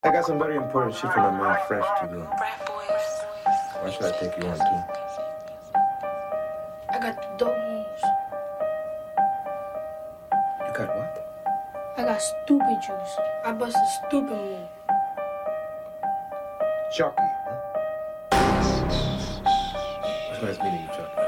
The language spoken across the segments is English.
I got some very important shit for my man Fresh to do. Why should I take you on too? I got the dope moves. You got what? I got stupid juice. I bust a stupid move. Chucky, huh? It's nice meeting you, Chucky.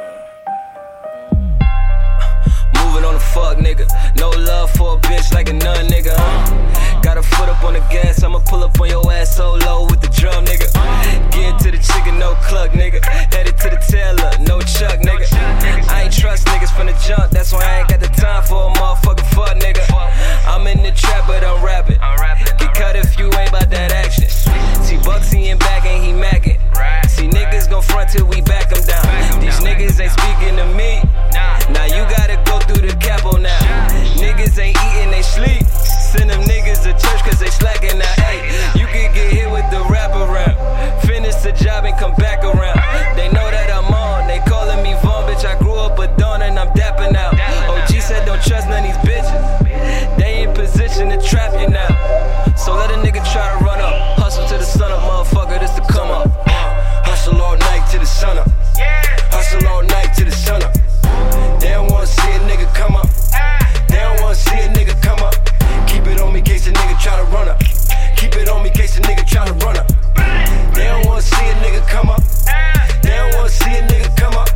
Moving on the fuck, nigga. No love for a bitch like a nun, nigga. Got a foot up on the gas, I'ma pull up on your ass so low with the drum, nigga. Get to the chicken, no cluck, nigga. Headed to the tailor, no chuck, nigga. I ain't trust niggas from the jump, that's why I ain't got the time for a motherfucking fuck, nigga. I'm in the trap, but I'm rapping. Get cut if you ain't about that action. See Bugsy in back and he mackin'. See niggas gon' front till we back them down. These niggas ain't speaking to me. Now you gotta go through the capo now. Niggas ain't eating, they sleep. Send them niggas to church cause they slacking now. Hey, you can get hit with the wraparound. Finish the job and come back around. They know that I'm on, they calling me Vaughn, bitch. I grew up a Dawn and I'm dapping out. OG said don't trust none of these bitches. They in position to trap you now. So let a nigga try to run up. Hustle to the sun up, motherfucker, this to come up. Hustle all night till the sun up. Hustle all night till the sun up. They don't wanna see a nigga come up. They don't wanna see a nigga come up. Keep it on me case a nigga try to run up. Keep it on me case a nigga try to run up. They don't wanna see a nigga come up. They don't wanna see a nigga come up.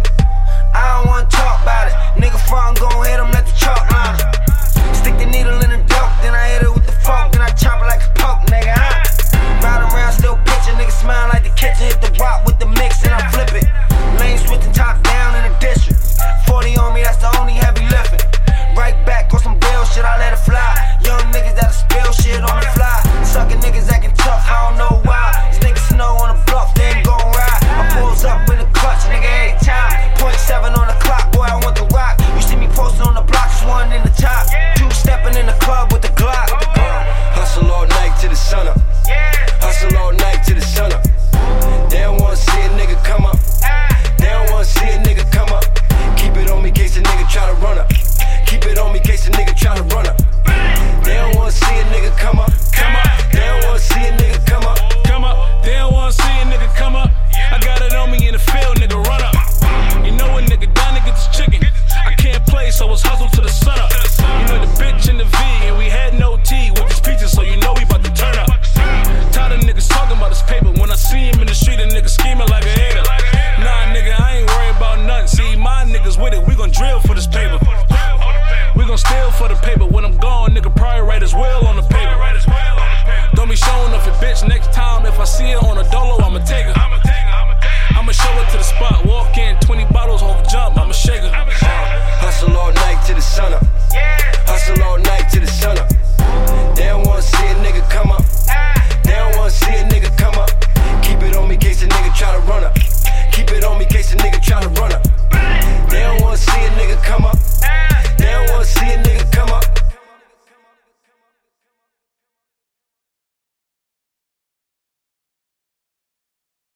I don't wanna talk about it. Nigga front gon' hit him, let the chalk line. Stick the needle in the dope, then I hit it with the fork, then I chop it like a poke, nigga. Ride around, still pitching, nigga smile like the kitchen, hit the rock with the mix and I flip it. Lane switching top down in the district. 40 on me, that's the only heavy lifting. Right back on some real shit, I let it fly. Young niggas that'll spill shit on the fly. Suckin' niggas acting tough, I don't know why. These niggas snow on the bluff, they ain't gon' ride. I pulls up in the clutch, nigga, every time. 0.7 on the clock, boy, I want the rock. You see me posting on the block, just one in the top. Two stepping in the club with the Glock. Hustle all night till the sun up. Hustle all night till the sun up. They don't wanna see a nigga come up. They don't wanna see a nigga come up. Keep it on me case a nigga try to run up. Keep it on me case a nigga try to run up. They don't wanna see a nigga come up. They don't wanna see a nigga come up. They don't wanna see a nigga come up. I got it on me in the field, nigga, run up. You know a nigga down to get this chicken. I can't play, so it's hustle to the sun up. You know the bitch in the V, and we had no T with these peaches, so you know we about to turn up. Tired of niggas talking about this paper. When I see him in the street, a nigga scheming like a hater. Nah, nigga, I ain't worried about nothing. See, my niggas with it, we gon' drill for this paper. We gon' steal for the paper. When I'm gone, nigga, probably write his will on the paper. Don't be showing up for bitch. Next time, if I see it on a dolo, I'ma take her. I'ma show it to the spot. Walk in, 20 bottles, hold jump. I'ma